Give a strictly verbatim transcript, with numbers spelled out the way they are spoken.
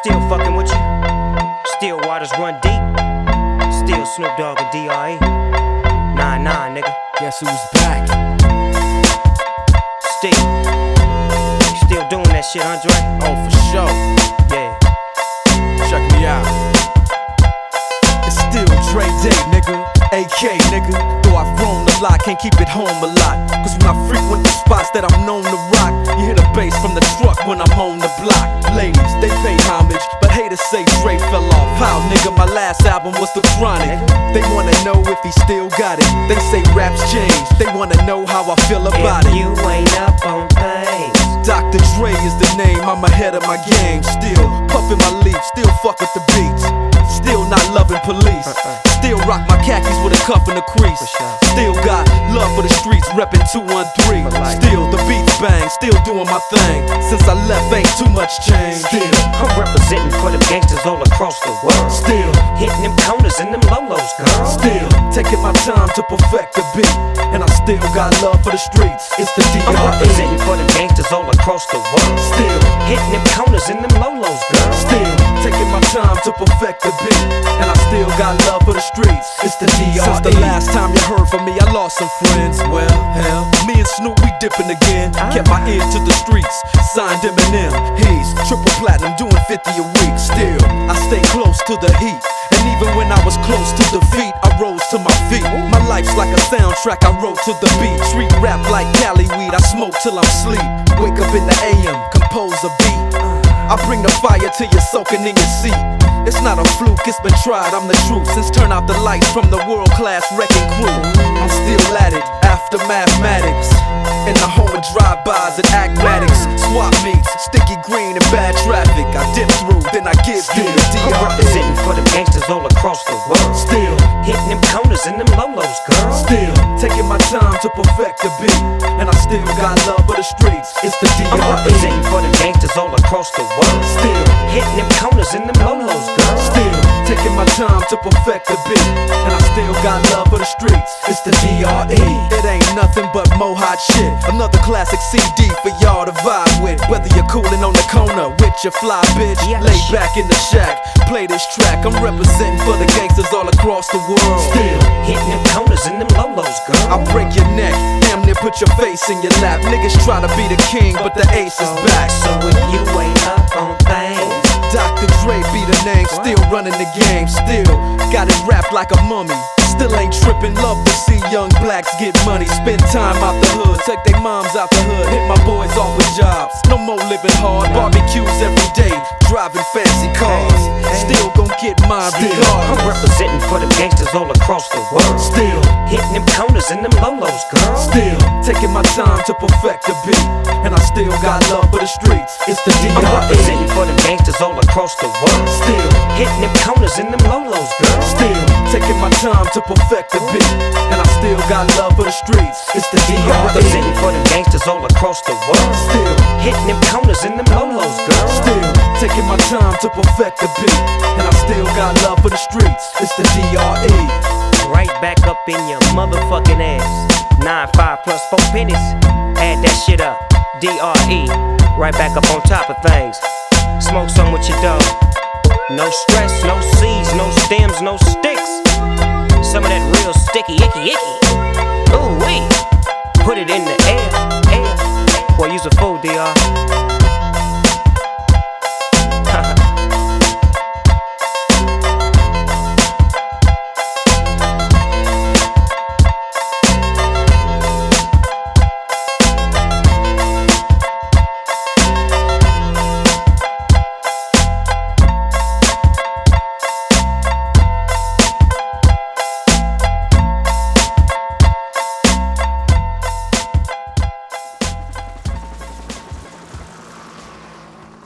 Still fucking with you. Still waters run deep. Still Snoop Dogg and D R E. Nah, nah, nigga. Guess who's back? Still. You still doing that shit, Andre? Oh, for sure. Yeah. Check me out. It's still Dre Day, nigga. A K, nigga. Though I've grown a lot, can't keep it home a lot. Cause when I frequent the spots that I'm known to rock, you hear the bass from the truck when I'm on the block. Ladies, they pay homage, but haters say Dre fell off. How, nigga, my last album was The Chronic. They wanna know if he still got it. They say raps change, they wanna know how I feel about if it. you ain't up on things, Doctor Dre is the name, I'm ahead of my game. Still puffin' my leaf, still fuck with the beats. Still not loving police. Still rock my khakis with a cuff and a crease. Still got love for the streets, reppin' two one three. Still the beats bang, still doing my thing. Since I left ain't too much change. Still I'm representing for the gangsters all across the world. Still hitting them corners and them lolos, girl. Still taking my time to perfect the beat. And I still got love for the streets. It's the D R E. I'm representing for the gangsters all across the world. Still hitting them corners and them lolos, girl. Still taking my time to perfect the beat. And I still got love for the streets. It's the D R E. Since the last time you heard from me, I lost some friends. Well, hell, me and Snoop, we dipping again. Kept my ear to the streets, signed Eminem. He's triple platinum, doing fifty a week. Still, I stay close to the heat. And even when I was close to defeat, I rose to my feet. My life's like a soundtrack, I wrote to the beat. Street rap like Cali weed, I smoke till I'm sleep. Wake up in the A M, compose a beat. I bring the fire till you're soaking in your seat. It's not a fluke, it's been tried, I'm the truth. Since turn out the lights from the world-class wrecking crew, I'm still at it, after mathematics. In the home of drive-bys and acmatics, swap meets, sticky green and bad traffic. I dip through, then I give you the D R E. I'm representing for the gangsters all across the world. Still hitting them corners and them lolos, girl. Still taking my time to perfect the beat. And I still got love for the streets. It's the D R E. I'm representing for the gangsters all across the world. Still hitting them corners and them lolos, girl. Still taking my time to perfect the beat. And I still got love for the streets. It's the D R E. It ain't nothing but mo hot shit. Another classic C D for y'all to vibe with. Whether you're coolin' on the corner with your fly bitch, yes. Lay back in the shack, play this track. I'm representing for the gangsters all across the world. Still hitting them corners and them lolos, girl. I break your neck, damn near put your face in your lap. Niggas try to be the king, but the ace is back. So if you ain't up on things, Doctor Dre be the name, still running the game. Still got it wrapped like a mummy. Still ain't trippin', love to see young blacks get money. Spend time out the hood, take their moms out the hood. Hit my boys off with jobs, no more living hard. Barbecues every day, driving fancy cars. Still gon' get mine regardless. I'm representing for the gangsters all across the world. Still hitting them corners and them lolos, girl. Still taking my time to perfect the beat. And I still got love for the streets. It's the D R E. I'm representing for the gangsters all across the world. Still hitting them corners and them lolos, girl. Still taking my time to perfect the beat. And I still got love for the streets. It's the D R E. I'm representing for the gangsters all across the world. Still hitting them corners and them lolos, girl. Still taking my time to perfect the beat. And I still got love for the streets. It's the D R E. Right back up in your motherfucking ass. Nine five plus four pennies. Add that shit up. D R E. Right back up on top of things. Smoke some with your dog. No stress, no seeds, no stems, no sticks. Some of that real sticky, icky, icky. Ooh wee. Put it in the air, air. Boy, you's a fool, D R